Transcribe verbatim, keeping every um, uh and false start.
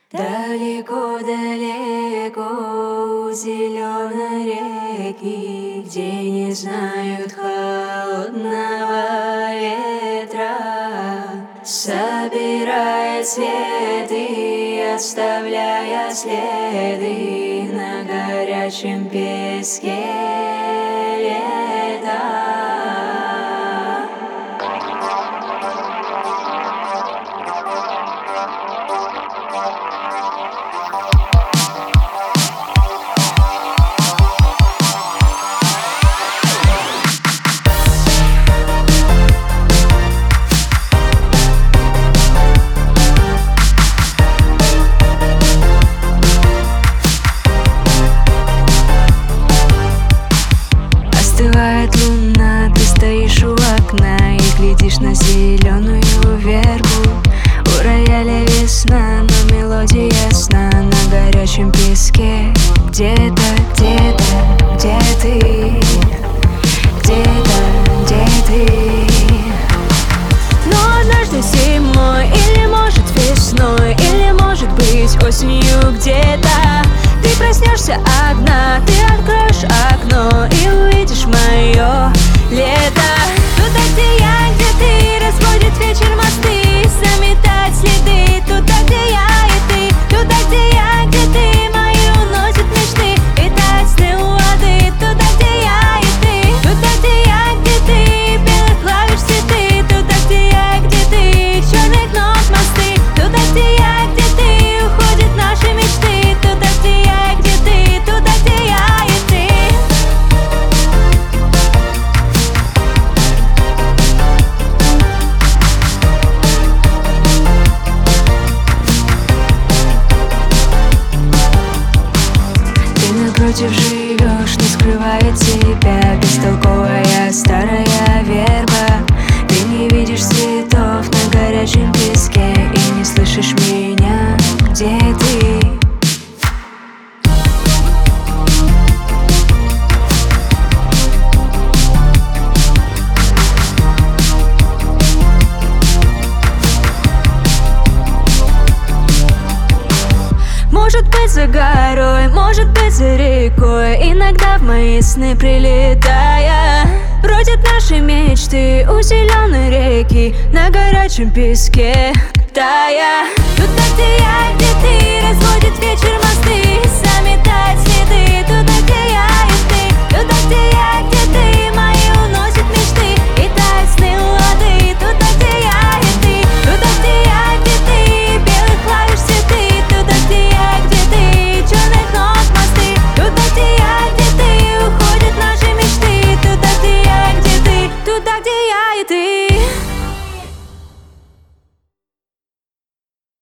Далеко-далеко у зеленой реки, где не знают холодного ветра, собирая цветы, оставляя следы на горячем песке лета. Остывает луна, ты стоишь у окна и глядишь на зеленую вербу. У рояля весна, но мелодия сна на горячем песке. Где-то, где-то, где ты? Где-то, где ты? Но однажды зимой, или может весной, или может быть осенью где-то ты проснешься одна, ты откроешь окно и увидишь мое лето. Туда, где я, где ты, разводит вечер мосты, заметать следы. Туда, где я и ты, туда, где я, где ты, мои уносят мечты и тают сны у воды. Туда, где я и ты, туда, где я, где ты, белых клавиш цветы. Туда, где я, где ты, черных ног мосты. Туда, где я, где ты, уходят наши мечты. Туда, где я, где ты, туда, где я и ты. Ты напротив живешь, не скрывая тебя, бестолковая старая верба. Ты не видишь цветов на горячем песке и не слышишь меня. Где ты? Может быть за горой, может быть за рекой, иногда в мои сны прилетая, бродят наши мечты у зеленой реки на горячем песке тая. Тут